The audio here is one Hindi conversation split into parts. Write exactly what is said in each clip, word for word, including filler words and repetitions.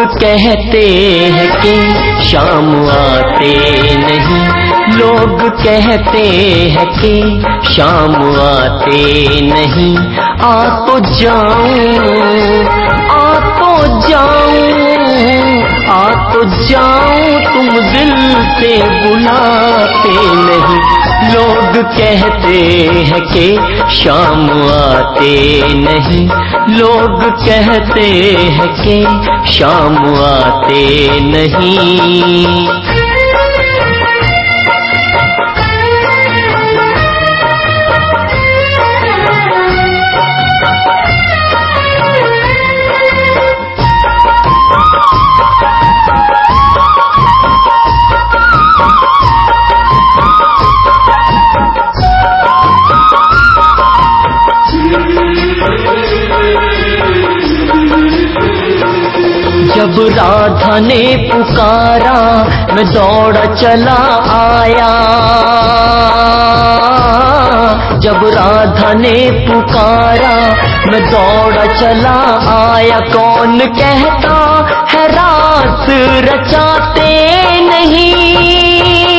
कहते हैं कि शाम आते नहीं, लोग कहते हैं कि शाम आते नहीं। आ तो जाऊं, आ तो जाऊं, आ तो जाऊं, तुम दिल से बुलाते नहीं। लोग कहते हैं कि शाम आते नहीं, लोग कहते हैं कि शाम आते नहीं। जब राधा ने पुकारा मैं दौड़ चला आया, जब राधा ने पुकारा मैं दौड़ चला आया। कौन कहता है रास रचाते नहीं,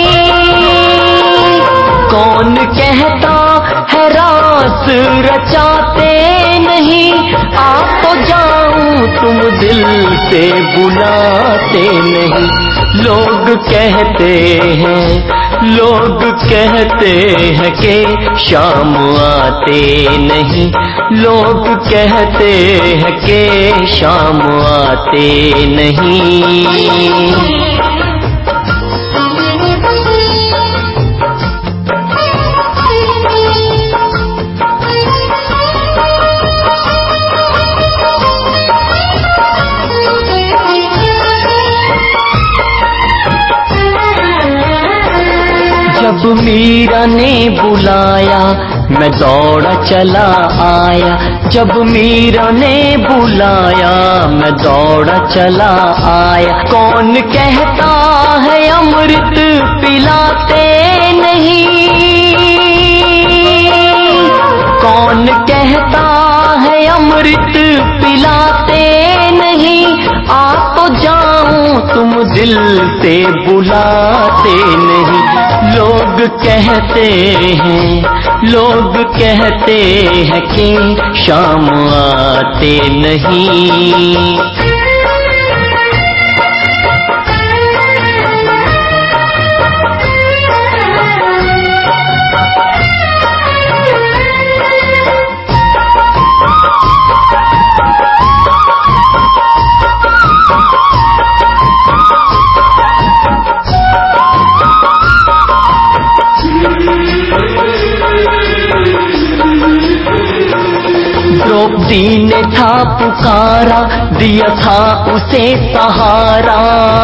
कौन कहता है रास रचाते नहीं। आ तो जाऊं, तुम दिल से बुलाते नहीं। लोग कहते हैं, लोग कहते हैं कि शाम आते नहीं, लोग कहते हैं कि शाम आते नहीं। जब मीरा ने बुलाया मैं दौड़ा चला आया, जब मीरा ने बुलाया मैं दौड़ा चला आया। कौन कहता है अमृत पिलाते नहीं, कौन कहता है अमृत पिलाते नहीं। आ तो जाऊं, तुम दिल से बुलाते नहीं। लोग कहते हैं, लोग कहते हैं कि शाम आते नहीं। द्रौपदी ने था पुकारा, दिया था उसे सहारा।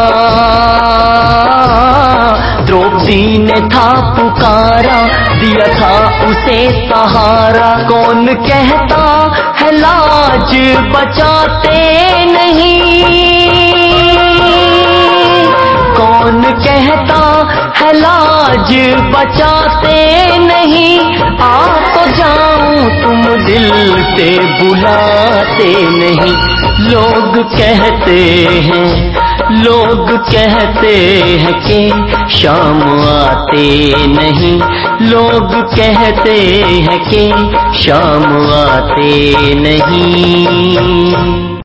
द्रौपदी ने था पुकारा, दिया था उसे सहारा। कौन कहता है लाज बचाते नहीं, कौन कहता है लाज बचाते नहीं। आ तो जाऊं, तुम दिल से बुलाते नहीं। लोग कहते हैं, लोग कहते हैं कि शाम आते नहीं, लोग कहते हैं कि शाम आते नहीं।